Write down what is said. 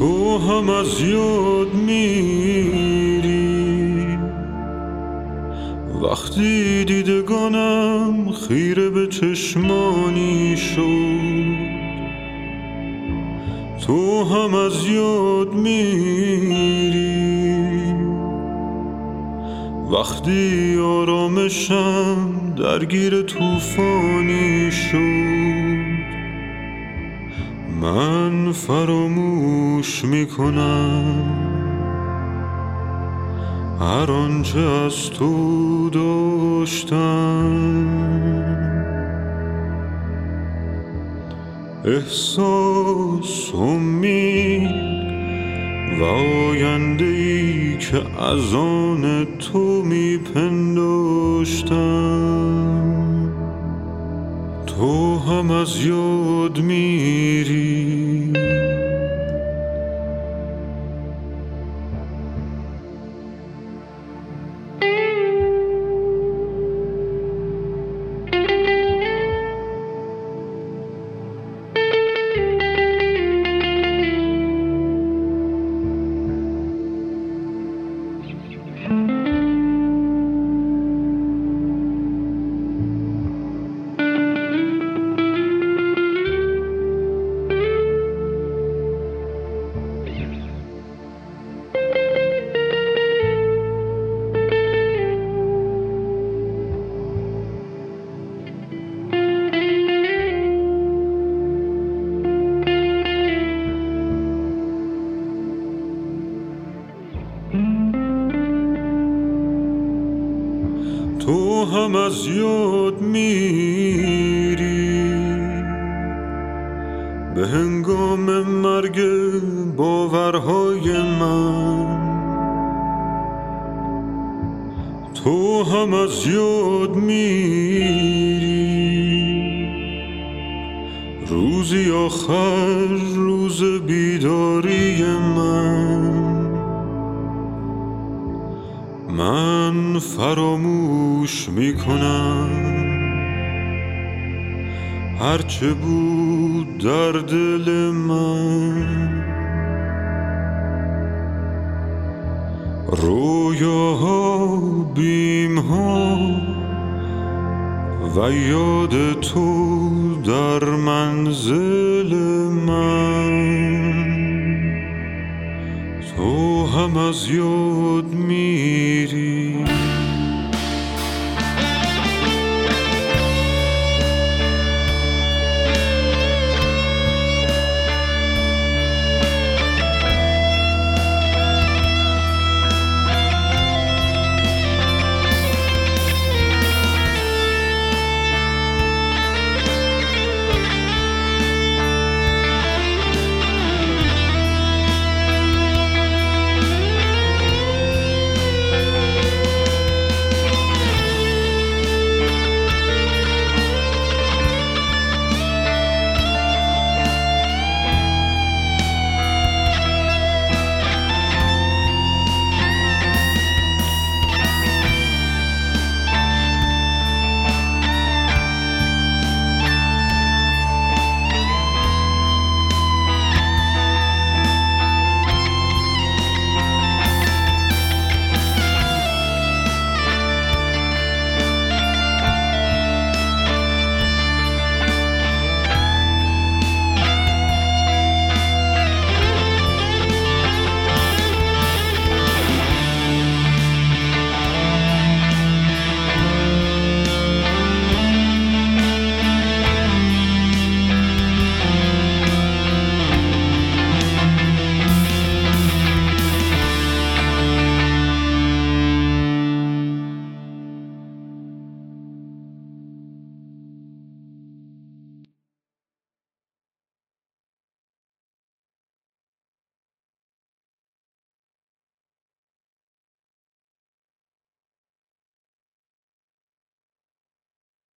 تو هم از یاد میری وقتی دیدگانم خیره به چشمانی شد. تو هم از یاد میری وقتی آرامشم درگیر طوفانی شد. من فراموش میکنم هر آنچه از تو داشتم. احساس، امید و آینده‌ای که از آن تو میپنداشتم. تو هم از یاد میری. تو هم از یاد میری به هنگام مرگ باورهای من. تو هم از یاد میری روزی آخر، روز بیداری من فراموش میکنم هرچه بود در دل من. رویاها، بیمها و یاد تو در منزل من. تو هم از یاد میری.